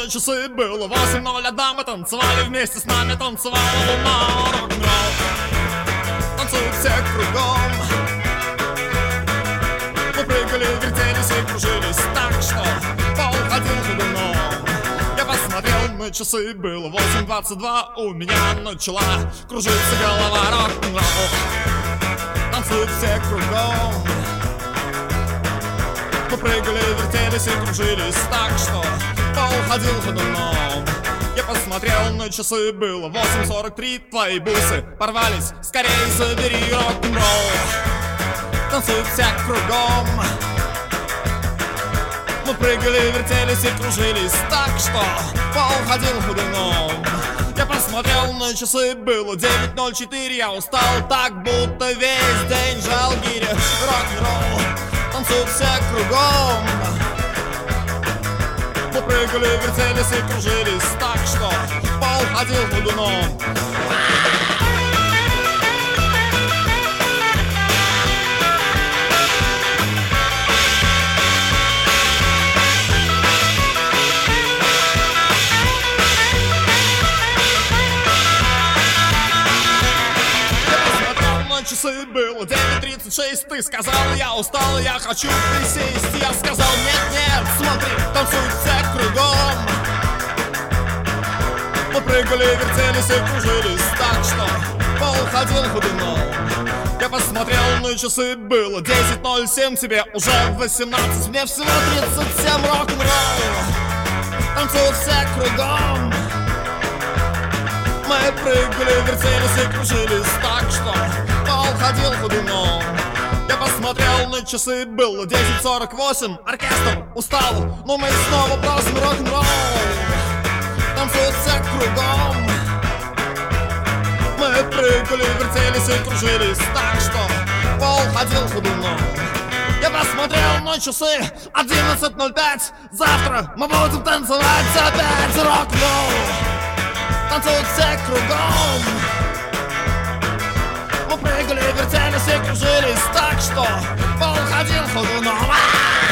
часы, было 8:01. Мы танцевали вместе, с нами танцевала луна. Рок-н-ролл, танцуют все кругом. Мы прыгали, вертелись и кружились так, что пол ходил ходуном. Я посмотрел на часы, было 8:22. У меня начала кружиться голова. Рок-н-ролл, танцуют все кругом. Мы прыгали, вертелись и кружились так, что пол ходил ходуном. Я посмотрел на часы, было 8:43. Твои бусы порвались, скорее забери. Рок-н-ролл, танцуют все кругом. Мы прыгали, вертелись и кружились так, что пол ходил ходуном. Я посмотрел на часы, было 9:04. Я устал так, будто весь день жал гири. Рок-н-ролл, танцуют все кругом. Мы прыгали, вертелись и кружились так, что пол ходил ходуном. Часы, было 9:36. Ты сказал, я устал, я хочу присесть. Я сказал, нет, смотри, танцуют все кругом. Мы прыгали, вертелись и кружились так, что пол ходил ходуном. Я посмотрел на часы, было 10:07. Тебе уже 18, мне всего 37. Рок-н-ролл, танцуют все кругом. Мы прыгали, вертелись и кружились так, что пол ходил ходуном. Я посмотрел на часы, было 10:48. Оркестр устал, но мы снова бросим рок-н-ролл. Танцуют все кругом. Мы прыгали, вертелись и кружились так, что пол ходил ходуном. Я посмотрел на часы, 11:05. Завтра мы будем танцевать опять. Рок-н-ролл, танцуют все кругом. Мы прыгали, вертелись и кружились так, что пол ходил ходуном.